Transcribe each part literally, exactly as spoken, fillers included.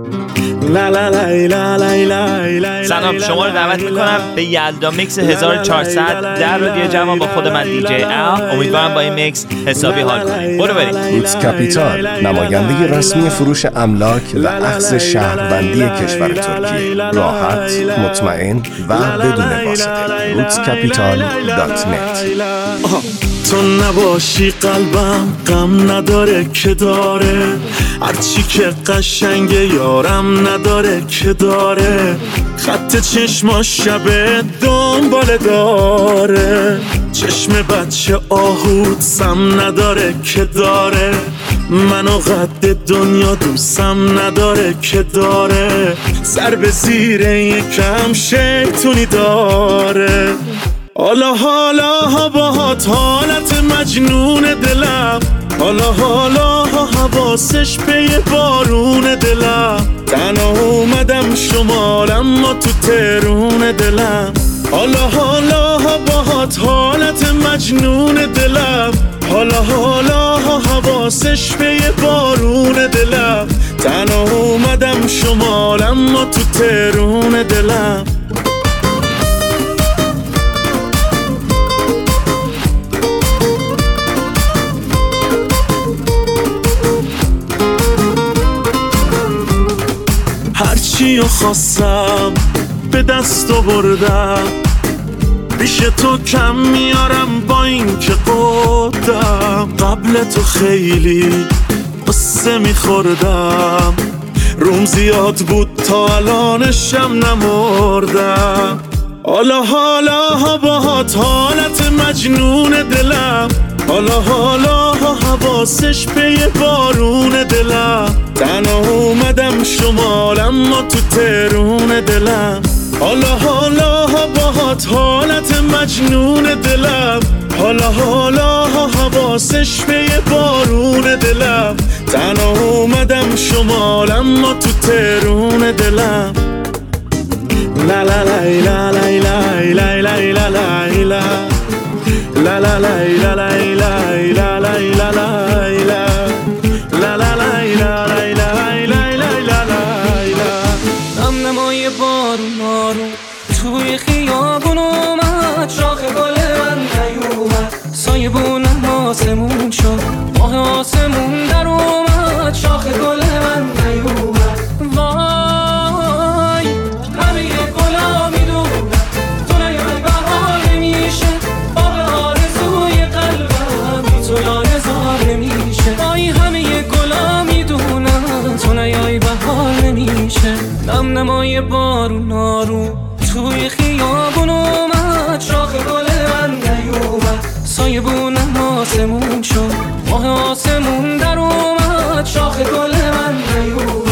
سلام، شما رو دعوت میکنم به یلدا میکس هزار و چهارصد در رادیو جوان با خود من دی جی ال. امیدوارم با این میکس حسابی حال کنید. برو بریم. روتس کپیتال، نماینده رسمی فروش املاک و اخذ شهروندی کشور ترکیه، راحت، مطمئن و بدون واسطه. روتس کپیتال دات نت. تو نباشی قلبم غم نداره که داره، هرچی که قشنگه یارم نداره که داره، خط چشماش شبه دنباله داره، چشم بچه آهود سم نداره که داره، منو قد دنیا دوستم نداره که داره، سر به زیر یکم شیطونی داره. حالا حالا باهات حالت مجنون دلم، حالا حالا حواسش به یه بارون دلم، تنها اومدم شمال اما تو ترون دلم، حالا حالا باهات حالت مجنون دلم، حالا حالا حواسش به یه بارون دلم، تنها اومدم شمال اما تو ترون دلم. هرچی خواستم به دست آوردم، پیش تو کم میارم با این که قدم، قبل تو خیلی قصه میخوردم، روم زیاد بود تا الانشم نمردم، حالا حالا باهات حالت مجنون دلم، حالا حالا حواسش به یه بارون دلم، تنها اومدم شمال اما تو ترون دلم، حالا حالا باهات حالت مجنون دلم، حالا حالا حواسش به یه بارون دلم، تنها اومدم شمال اما تو ترون دلم. لا لا لا لا لا لا لا لا لا لا La la la la la la la la la la la La la la la la la la la la la دم نمای بارون آروم توی خیابون اومد، شاخ گل من نیومد، سایبونم آسمون شد، ماه آسمون در اومد، شاخ گل من نیومد، وای همه یه گلا میدونم تو نیای بهار نمیشه، وای همه یه گلا میدونم تو نیای بهار نمیشه، دم نمای بارون آروم توی خیابون اومد، شاخ گل من نیومد، سایبونم آسمون شد، ماه آسمون در اومد، شاخ گل من نیومد.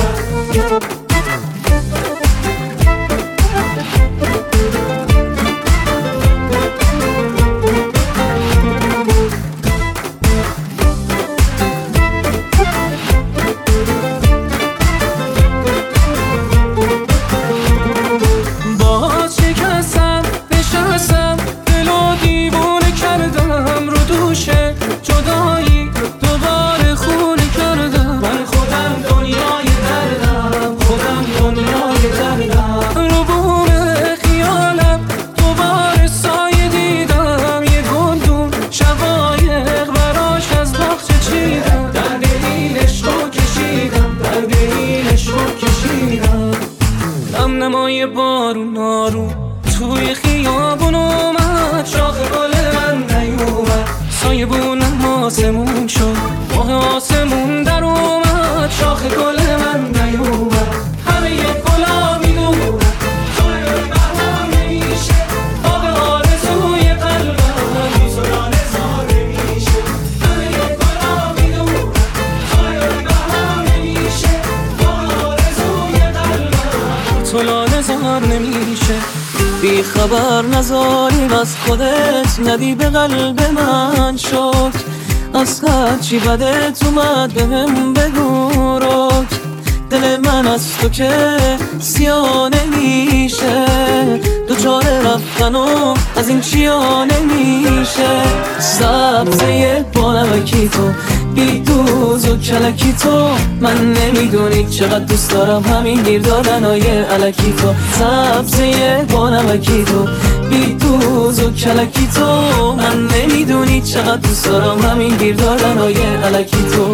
نمای بارون آروم توی خیابون اومد، شاخ گل من نیومد، سایبونم آسمون شد، ماه آسمون در اومد، شاخ گل من نیومد، همه یه گلا میدونم تو نیای بهار نمیشه، باغ آرزوی قلبم میزنان زار نمیشه، همه یه گلا میدونم تو نیای بهار نمیشه، باغ آرزوی قلبم تو لاله زار نمیشه، بی خبر نذاریم از خودت، ندی به قلب من شد، از هرچی بدت اومد بهم بگو رک، دل من از تو که سیاه نمیشه، دوچار رفتن و از این چیا نمیشه، سبزه بانمکی تو بی دوز و کلکی تو. من نمیدونی چقدر دوست دارم همین گیر دادنای الکی تو. سبزه با نمکی تو، بی دوز و کلکی تو. من نمیدونی چقدر دوست دارم همین گیر دادنای الکی تو.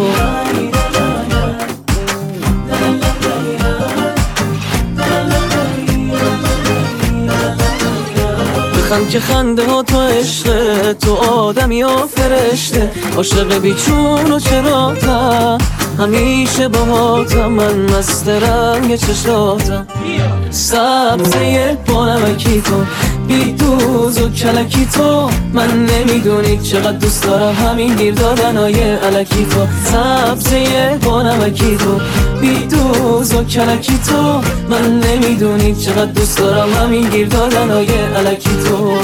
بخند که خنده ها تو عشقه، تو آدمی و فرشته. عاشق بیچون و چراتم، همیشه با ماتم. من مست رنگ چشاتم، سبزه با نمکی تو، بی دوز و کلکی تو. من نمیدونی چقدر دوست دارم همین گیر دادنای الکی تو. سبزه با نمکی تو، بی دوز و کلکی تو. من نمیدونی چقدر دوست دارم همین گیر دادنای الکی تو.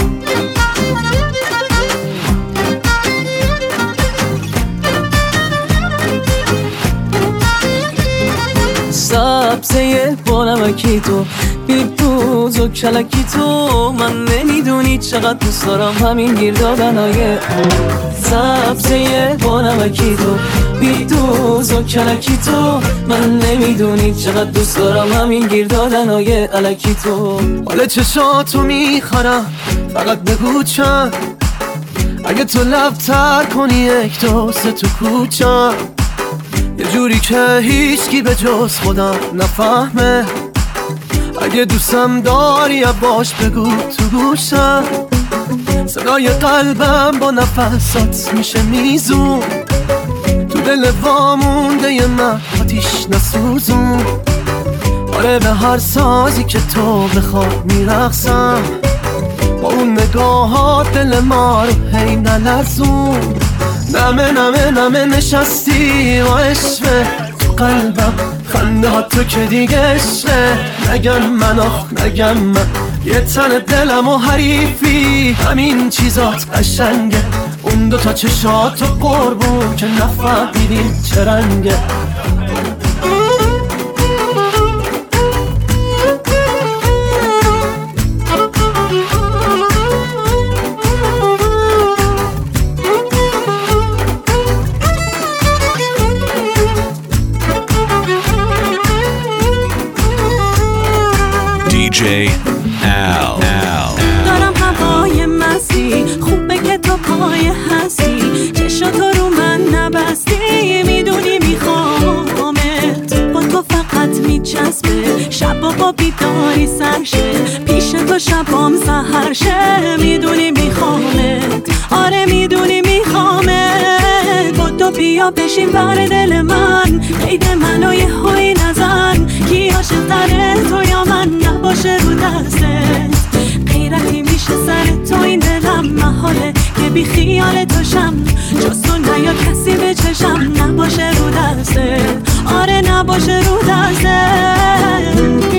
سبزه با نمکی تو، بی دوز و کلکی تو. من نمیدونی چقدر دوست دارم همین گیر دادنای. سبزه با نمکی تو، بی دوز و کلکی تو. من نمیدونی چقدر دوست دارم همین گیر دادنای الکی تو. حال چشاتو میخورم، فقط بگو چند. اگه تو لب تر کنی یک دو سه تو کوچم، یه جوری که هیچکی به جز خودم نفهمه. اگه دوستم داری باش بگو تو گوشم. صدای قلبم با نفسات میشه میزون، تو دل وامونده ی من آتیش نسوزون. آره به هر سازی که تو بخواد میرقصم، با اون نگاهات دل ما رو هی نلرزون. نمه نمه نمه نشستی و عشقه تو قلبم، خنده ها تو که دیگه عشقه. نگم من آخ نگم من، یه تن دلم و حریفی، همین چیزات قشنگه. اون دوتا چشات و قربون که نفهمیدیم چه رنگه. دی جی Al دارم هوای مستی، خوبه که تو پای هستی. چشاتو رو من نبستی، میدونی میخوامت. با تو فقط میچسبه، شبا با بیداری سرشه. پیش تو شبام سحر شه، میدونی میخوامت. آره میدونی میخوامت. با تو بیا بشین بر دل من، قید منو یه هایی نزن. کی عاشق تره تو یا من، نباشه رو دستت. غیرتی میشه سر تو این دلم، محاله که بی خیال توشم. جز تو نیا کسی به چشم، نباشه رو دستت. آره نباشه رو دستت.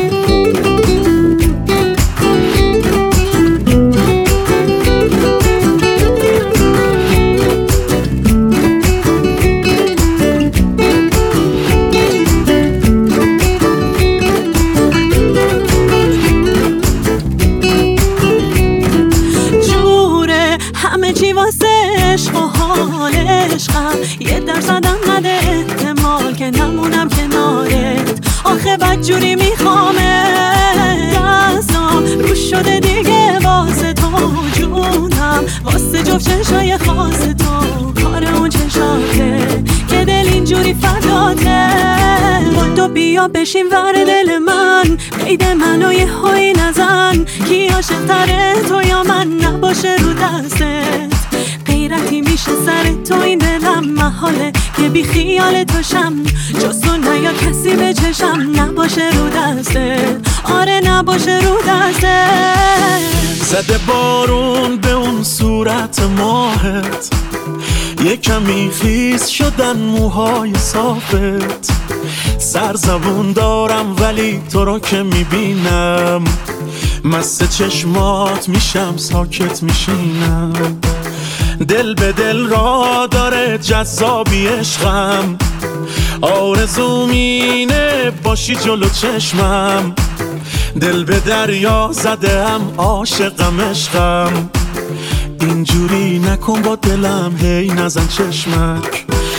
یه درصدم نده احتمال که نمونم کنارت. آخه بدجوری میخوامه، دستم روش شده دیگه واسه تو. جونم واسه جفت چشای خاص تو. کار اون چشاته که دل اینجوری فداته. با تو بیا بشین ور دل من، قید منو یه هایی نزن. کی عاشق تره تو یا من، نباشه رو دستت. غیرتی میشه سر تو این دلم، محاله که بی خیال توشم. جز تو نیا کسی به چشم، نباشه رو دستت. آره نباشه رو دستت. زده بارون به اون صورت ماهت، یه کمی خیس شدن موهای صافت. سرزبون دارم ولی تو رو که میبینم، مست چشمات میشم ساکت میشینم. دل به دل را داره جذابی عشقم، آرزوم اینه باشی جلو چشمم. دل به دریا زدم عاشقم عشقم، اینجوری نکن با دلم هی نزن چشمک.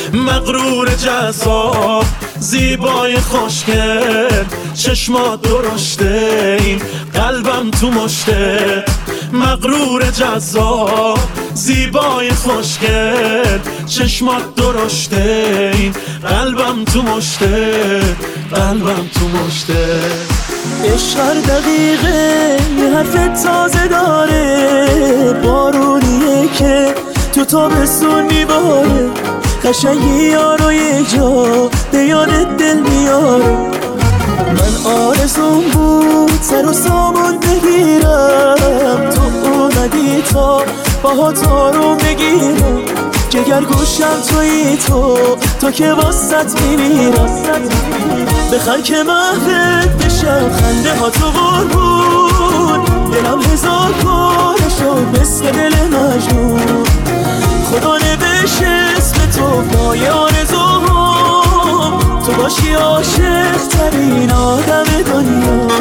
مغرور جذاب زیبای خوشگل چشمات درشته این قلبم تو مشته مغرور جذاب زیبای خوشگل چشمات درشته این قلبم تو مشته قلبم تو مشته عشق هر دقیقه یه حرف تازه داره بارونیه که تو تابستون میباره قشنگی یارو یه جا به یاد دل میاره من آرزون بود سر و سامان بگیرم تو اومدی تا باهات آروم بگیرم جگر گوشم تویی تو تو که واسط میمیرم بخند که محفت بشم خنده ها تو قربون دلم هزار پاره شد مثل دل مجنون خدا نوشت اسم تو پای آرزوام تو باشی عاشق ترین آدم دنیا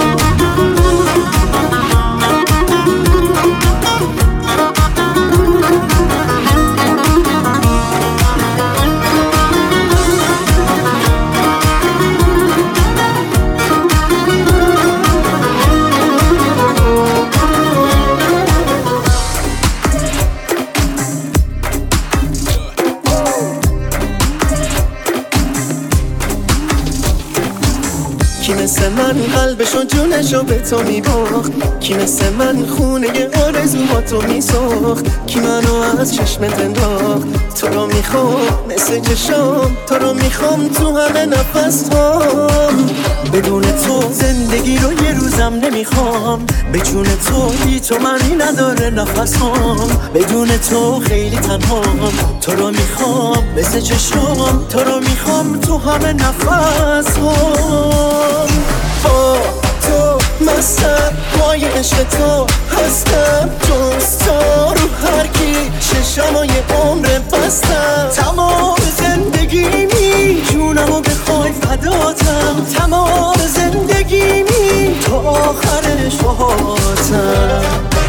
کی مثل من قلبشو جونشو به تو میباخت کی مثل من خونه آرزوهاتو میساخت کی منو از چشمت انداخت تو رو میخوام مثل چشام تو رو میخوام تو همه نفس هام بدون تو زندگی رو یه روزم نمیخوام به جون تو بی تو معنی نداره نفس هام بدون تو خیلی تنهام تو رو میخوام مثل چشام تو رو میخوام تو همه نفس هام با تو مستم پای عشق تو هستم جز تو رو هر کی چشمای عمر بستم تمام زندگیمی جونمو بخوای فداتم تمام زندگیمی تا آخر شهاتم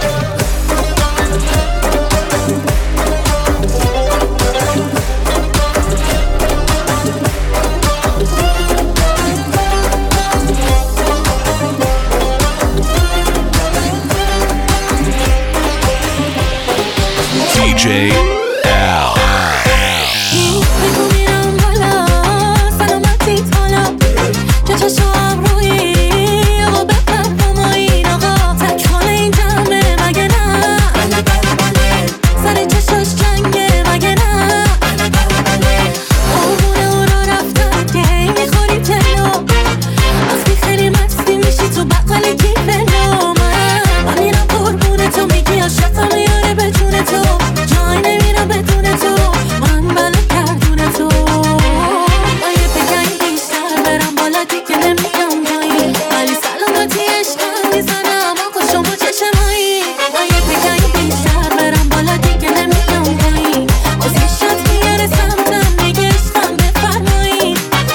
دی جی Al. بگو میرم بالا سلامتی تالا جا چشم روی آقا بفهم و این آقا تکان این جمعه مگه نه سر چشاش جنگه مگه نه قربونه او رو رفتم که هی میخوری تلو وقتی خیلی مستی میشی تو بقل کیفلو من من میرم قربونه تو میگی عاشقم میاره به جون تو جای نمیرم بدون تو من بله کردون تو من یه بگنگ بیشتر برم بالا دیگه نمیگم جایی ولی سلامتی عشقم میزنم آقا شما چشمایی من یه بگنگ بیشتر برم بالا دیگه نمیگم جایی باز یه شد میاره سمتم میگه عشقم بفرمایی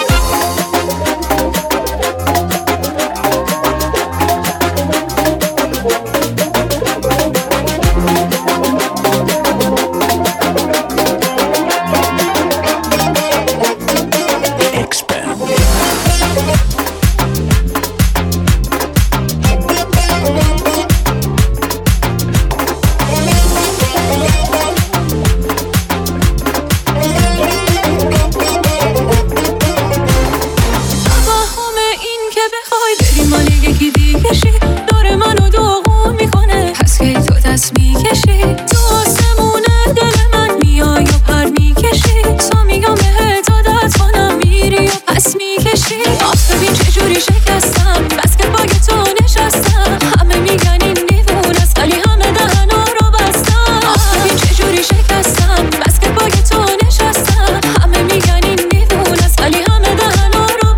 توهم این که بخوای بری مال یکی دیگه شی داره منو داغون میکنه پس که تو دست میکشی تو آسمونه دل من میای و پر میکشی تا میگم بهت عادت کنم میری و پس میکشی آخه ببین چجوری شکستم بس که باگ تو نشستم همه میگن این دیوونه است ولی همه دهنا رو بستم آخه ببین چجوری شکستم بس که باگ تو نشستم همه میگن این دیوونه است ولی همه دهنا رو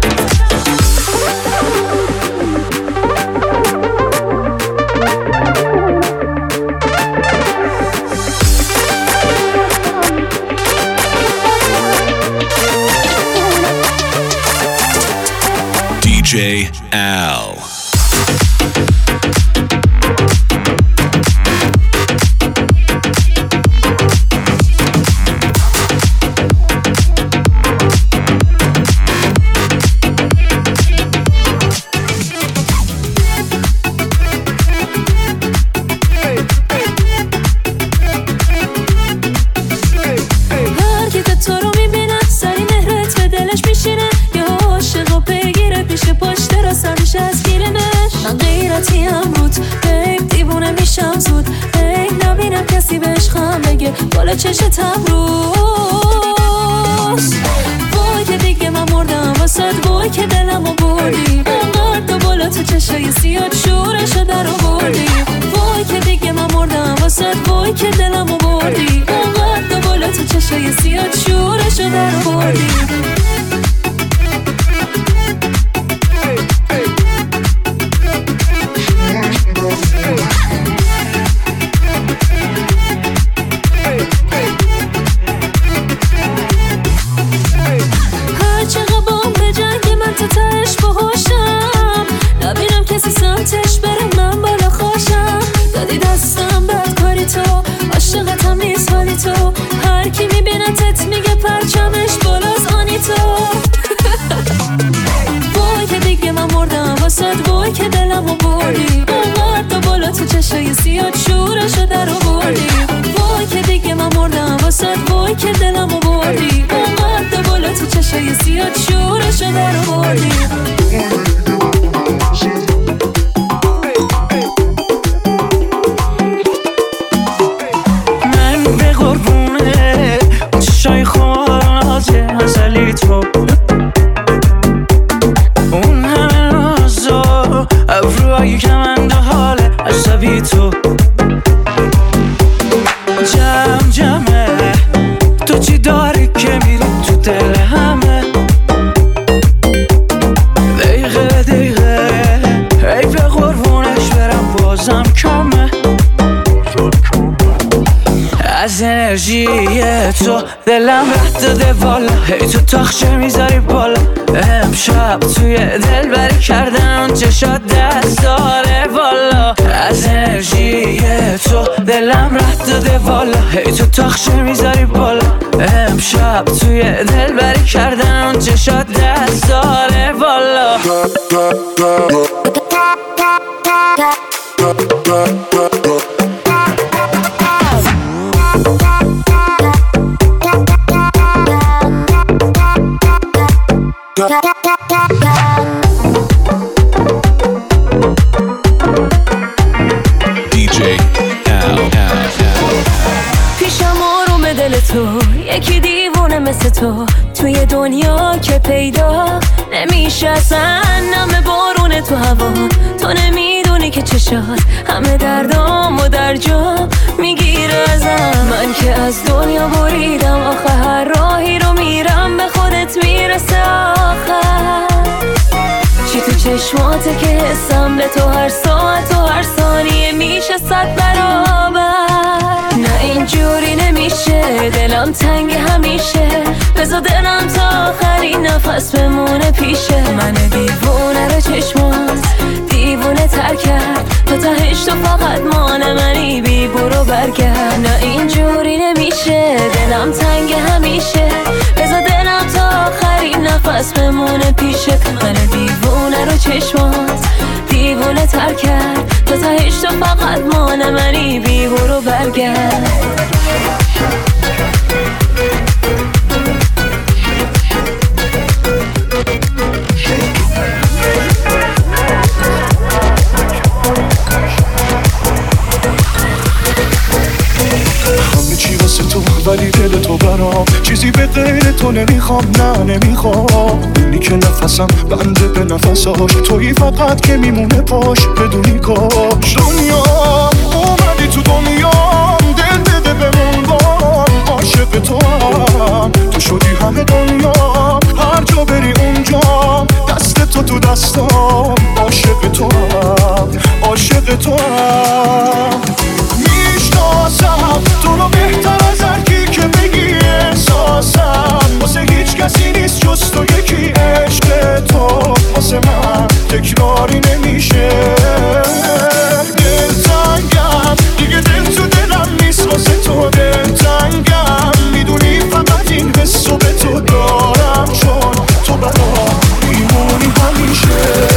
دی جی Al. راحتی امروت بیب دیوونه میشم زود ای نبینم کسی به عشقم بگه بالا چشت امروز وای که دیگه من مردم واسد وای که دلمو بردی انقدر تو بالا تو چشای سیاد شورشو در آوردی وای که دیگه من مردم واسد وای که دلمو بردی انقدر تو بالا تو چشای سیاد شورشو در آوردی سمتش برم من بالا خوشم دادی دستم بد کاری تو عاشقتم نیست ولی تو هر کی میبینتت میگه پرچمش بالاست آنی تو وای که دیگه من مردم واسد وای که دلمو بردی انقدر تو بالا تو چشای سیاد شورشو در آوردی وای که دیگه من مردم واسد وای که دلمو بردی انقدر تو بالا تو چشای سیاد شورشو در آوردی چشای خواهد ازلی تو اون همه نازا ابروهایی که من دو حال عصبی تو جمع جمعه تو چی داری که میری تو دل همه دقیقه دقیقه ای به قربونش برم بازم کمه از انرژی تو دلم رد داده والا هی تو تاخچه میذاری بالا امشب توی دل بری کردن چشات دست داره والا از انرژی تو دلم رد داده والا هی تو تاخچه میذاری بالا امشب توی دل بری کردن چشات دست داره والا دی جی Al. پیشم آروم دل تو یکی دیوونه مثل تو توی دنیا که پیدا نمیشه اصلا نم بارون تو هوا تو نمیدونی که چشات همه دردام و در جا میگیره ازم من که از دنیا بریدم آخه هر راهی رو میرم به خودت میرسه آخر چی تو چشماته که حسم به تو هر ساعت و هر ثانیه میشه صد برابر نه اینجوری نمیشه دلم تنگ همیشه بذار دلم تا آخرین نفس بمونه پیشه من دیوونه رو چشمات دیوونه تر کرد تو تهش تو فقط مان منی بی برو برگرد نه اینجوری نمیشه دلم تنگ همیشه بذار دلم تا آخرین نفس بمونه پیشه من دیوونه رو چشمات دیوونه تر کرد تو تهش تو فقط مان منی بی برو برگرد ولی دل تو برام چیزی به غیر تو نمیخوام نه نمیخوام اونی که نفسم بنده به نفساش تویی فقط که میمونه پاش بدونی کاش دنیا اومدی تو دنیا دل بده بمون بام عاشق تو هم تو شدی همه دنیا هر جا بری اونجا دست تو تو دستام عاشق تو هم عاشق تو هم میشناسم تو رو بهتر از هر کی که بگی احساسم واسه هیچ کسی نیست جز تو یکی عشق تو واسه من تکراری نمیشه دلتنگم دیگه دل تو دلم نیست واسه تو دلتنگم میدونی فقط این حسو به تو دارم چون تو برام میمونی همیشه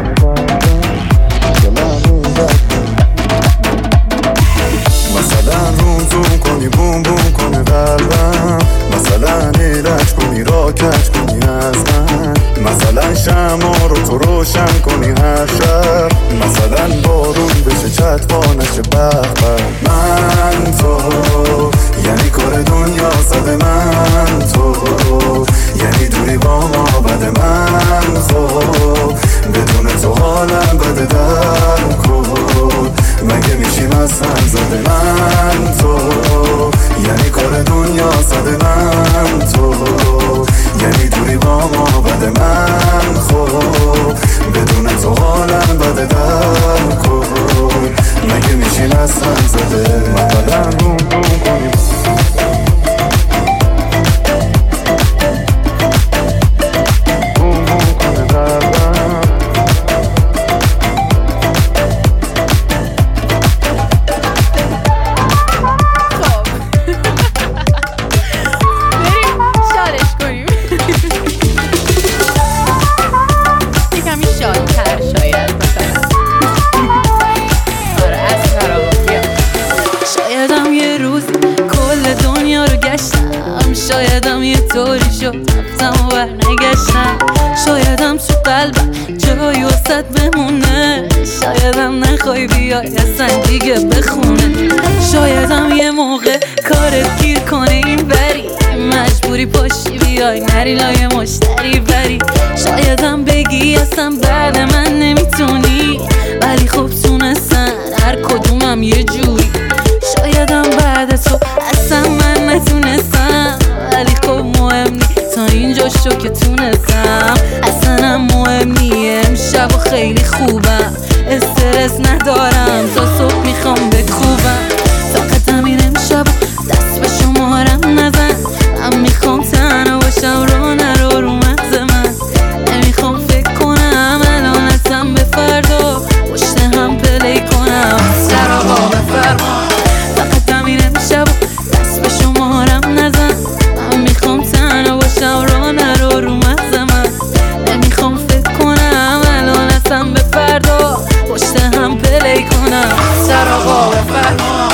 مثلا باشه به به. من تو یعنی کار دنیا زده، من تو یعنی دوری با ما بده، من خب بدون تو حالم بده، در کن مگه میشیم از هم زده. من تو یعنی کار دنیا زده، من تو یعنی دوری با ما بده، من خب بدون تو حالم بده، در کن مگه میشیم از هم زده. من بدم بوم بوم کنیم شایدم یه طوری شد رفتم و برنگشتم، شایدم تو قلبم جایی وسط بمونه، شایدم نخوای بیای اصلا دیگه بخونه، شایدم یه موقع کارت گیر کنه این بری مجبوری پاشی بیای نری لای مشتری بری، شایدم بگی اصلا بعد من نمیتونی ولی خب تونستن هر کدومم یه جوری، شایدم بعد تو اصلا من نتونستم ولی خب مهم نی تا اینجا شو که تونستم، اصلا هم مهم نی امشب و خیلی خوبم استرس ندارم تا صبح میخوام بکوبم، فقط همین امشب دست به شمارم نزن، من میخوام تنها باشم رو نرو رو مغز من، نمیخوام فکر کنم الان اصلا به فردا پشت هم پلی کنم سر آقا بفرما، فقط همین امشب دست به شمارم نزن، من میخوام تنها باشم رو نرو رو مغز من، نمیخوام فکر کنم الان اصلا به فردا پشت هم پلی کنم سر آقا بفرما.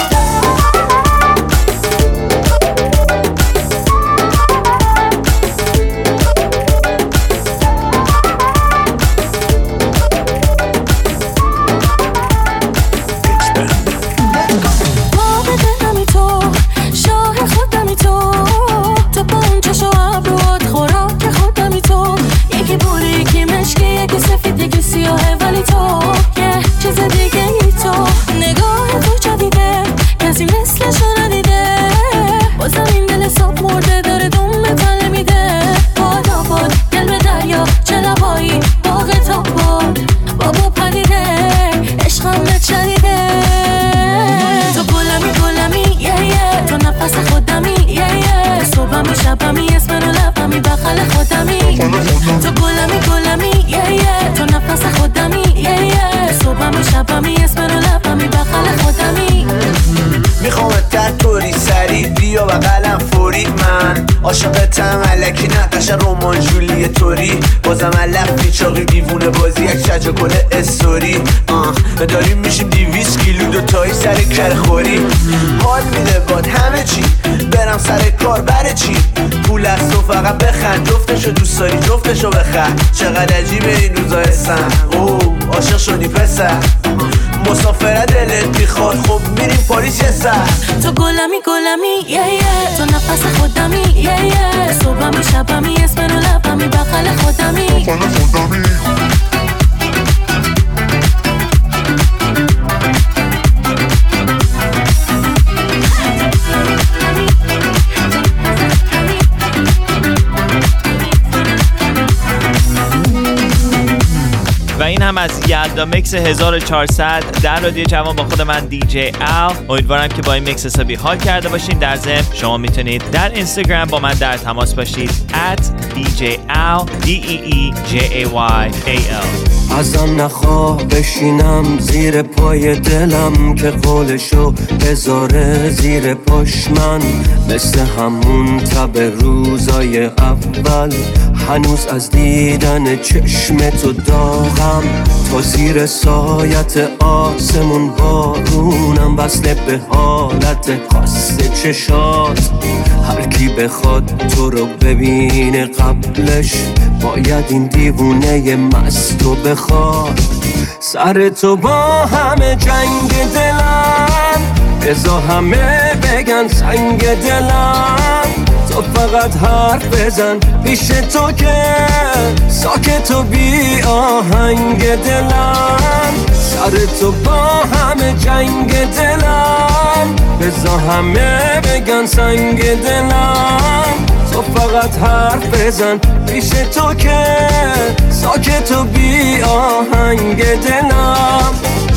عاشقتم الکی نقش رومان جولی توری بازم علف بیچاقی دیوونه بازی یک شجا گل استوری آه داریم میشیم دیویس کیلو دوتایی سر کرخوری، حال میده باد همه چی برم سر کار بره چی، پول از تو فقط بخند، جفتشو دوست داری جفتشو بخند، چقدر عجیبه این روزا حسن اوه عاشق شدی پسر، مسافره دلت میخواد خب میریم پاریس یه سر، تو گلمی گلمی یه یه تو نفس خودمی یه یه صبحمی شبمی اسم رو لبمی بغل خودمی خودمی و این هم از یلدا میکس هزار و چهارصد در رادیو جوان با خود من دی جی ال. امیدوارم که با این میکس حسابی حال کرده باشین. در ضمن شما میتونید در اینستاگرام با من در تماس باشید ات دی جی ال دی ای ای جی ای وای ای ال. ازم نخواه بشینم زیر پای دلم که قولشو بذاره زیر پاش من، مثل همون تب روزای اول هنوز از دیدن چشم تو داغم، تا زیر سایت آسمون بارونم وصله به حالت خاص چشات، هر کی بخواد تو رو ببینه قبلش باید این دیوونه مستو بخواد، سر تو با همه جنگ دلم بذار همه بگن سنگ دلم، تو فقط حرف بزن پیش تو که ساکت و بی آهنگ دلم، سر تو با همه جنگ دلم، بذار همه بگن سنگ دلم، تو فقط حرف بزن پیش تو که ساکت و بی آهنگ دلم.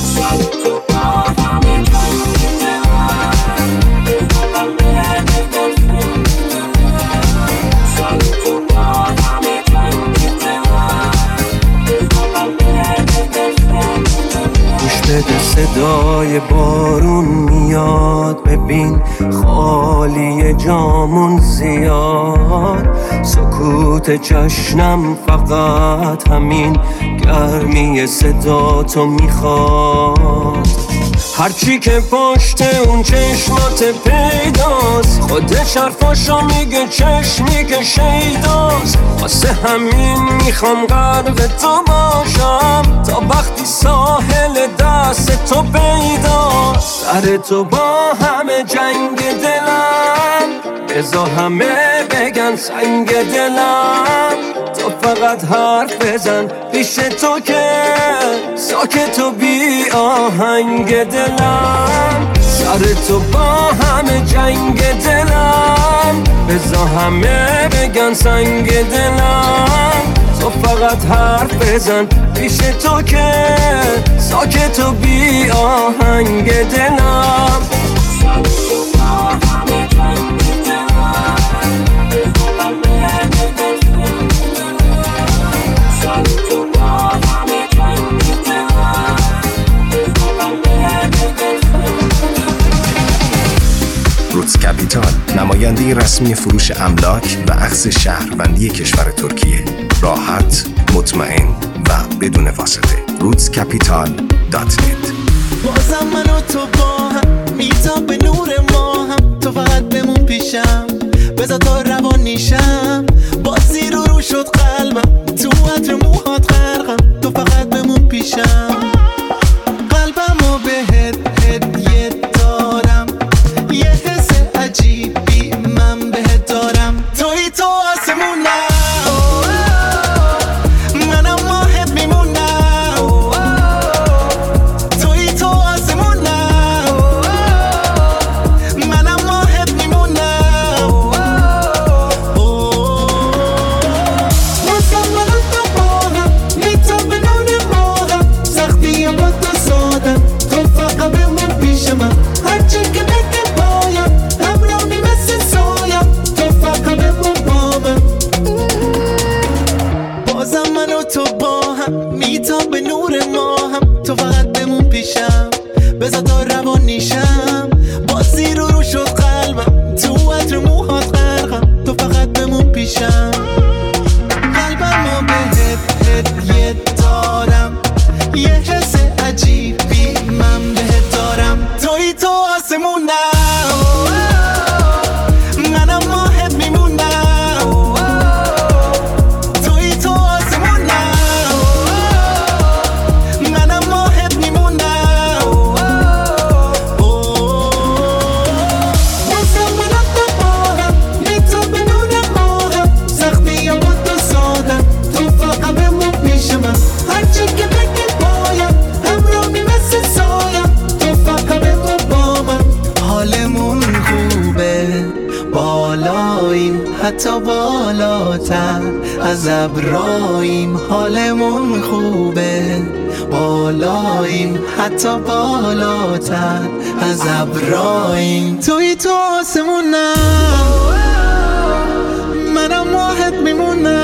بده صدای بارون میاد، ببین خالی جامون زیاد، سکوت جشنم فقط همین گرمی صدا تو میخواد، هرچی که پشت اون چشمات پیداست، خودش حرفاشو میگه چشمی که شیداست، واسه همین میخوام غرق تو باشم تا وقتی ساحل دست تو پیداست، سر تو با همه جنگ دلم، بذار همه بگن سنگ دلم، تو فقط حرف بزن پیش تو که ساکت و بی آهنگ دلم، سر تو با همه جنگ دلم، بذار همه بگن سنگ دلم، تو فقط حرف بزن پیش تو که ساکت و بی آهنگ دلم. روتس کپیتال، نماینده رسمی فروش املاک و اخذ شهروندی کشور ترکیه. راحت، مطمئن و بدون واسطه. روتس کپیتال دات نت. بازم من و تو با هم میتاب به نور ما هم، تو فقط بمون پیشم بذار تا روان نیشم، بازی رو رو شد قلبم تو عطر موهات غرقم، تو فقط بمون پیشم، قلبم رو بهت هدیه دارم، یه حس عجیبی من بهت دارم، توی تو آسمونم، منم ماهت میمونم، توی تو آسمونم، منم ماهت میمونم، واسم منم تو باهم میتاب به نور ماهم، سختی با تو سادم، تو فقط بمون پیش من، هرچی که بگه پایم همرامی مثل سایم، تو فقط بمون با من، بازم من و تو با هم میتاب به نور ماهم، تو فقط بمون پیشم بذار تا روان نیشم، بازی رو رو شد قلبم تو عطر موهات غرقم، تو فقط بمون پیشم، قلبم رو بهت هدیه دارم، یه حس عجیبی من بهت دارم، توی تو آسمونم، منم ماهت میمونم، توی تو آسمونم، منم ماهت میمونم، واسم منم تو باهم میتاب به نور ماهم، سختی با تو سادم، تو فقط بمون پیش من، هرچی که بگی پایم همرامی مثل سایم، تو فقط بمون با من، حالمون خوبه بالاییم حتی بالاتر از ابراییم، حالمون خوبه بالاییم حتی بالاتر از ابراییم، توی تو آسمونم، منم ماهت میمونم،